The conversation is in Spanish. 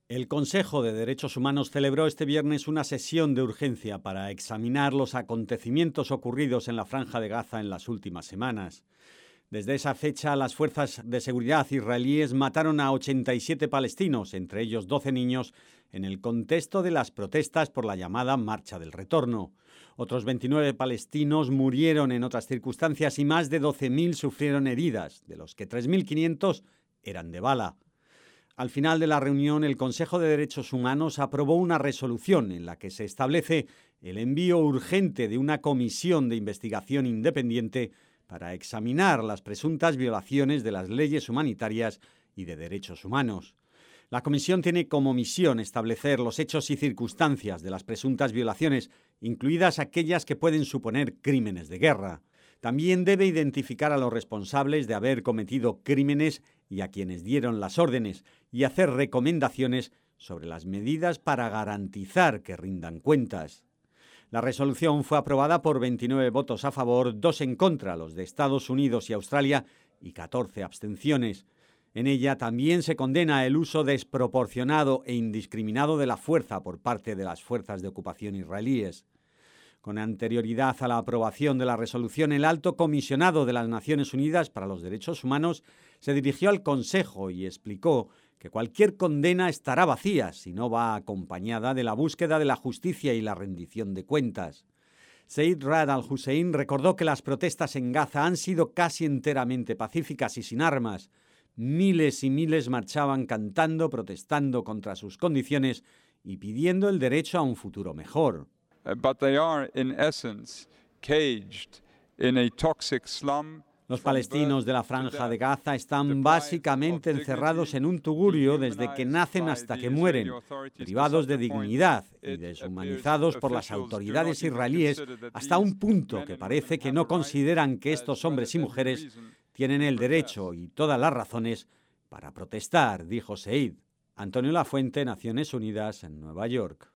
El Consejo de Derechos Humanos celebró este viernes una sesión de urgencia para examinar los acontecimientos ocurridos en la Franja de Gaza en las últimas semanas. Desde esa fecha, las fuerzas de seguridad israelíes mataron a 87 palestinos, entre ellos 12 niños, en el contexto de las protestas por la llamada Marcha del Retorno. Otros 29 palestinos murieron en otras circunstancias y más de 12.000 sufrieron heridas, de los que 3.500 eran de bala. Al final de la reunión, el Consejo de Derechos Humanos aprobó una resolución en la que se establece el envío urgente de una comisión de investigación independiente para examinar las presuntas violaciones de las leyes humanitarias y de derechos humanos. La comisión tiene como misión establecer los hechos y circunstancias de las presuntas violaciones, incluidas aquellas que pueden suponer crímenes de guerra. También debe identificar a los responsables de haber cometido crímenes y a quienes dieron las órdenes, y hacer recomendaciones sobre las medidas para garantizar que rindan cuentas. La resolución fue aprobada por 29 votos a favor, 2 en contra, los de Estados Unidos y Australia, y 14 abstenciones. En ella también se condena el uso desproporcionado e indiscriminado de la fuerza por parte de las fuerzas de ocupación israelíes. Con anterioridad a la aprobación de la resolución, el Alto Comisionado de las Naciones Unidas para los Derechos Humanos se dirigió al Consejo y explicó que cualquier condena estará vacía si no va acompañada de la búsqueda de la justicia y la rendición de cuentas. Zeid Ra'ad al-Hussein recordó que las protestas en Gaza han sido casi enteramente pacíficas y sin armas. Miles y miles marchaban cantando, protestando contra sus condiciones y pidiendo el derecho a un futuro mejor. But they are, in essence, caged in a toxic slum. Los palestinos de la Franja de Gaza están básicamente encerrados en un tugurio desde que nacen hasta que mueren, privados de dignidad y deshumanizados por las autoridades israelíes hasta un punto que parece que no consideran que estos hombres y mujeres tienen el derecho y todas las razones para protestar, dijo Zeid. Antonio Lafuente, Naciones Unidas, en Nueva York.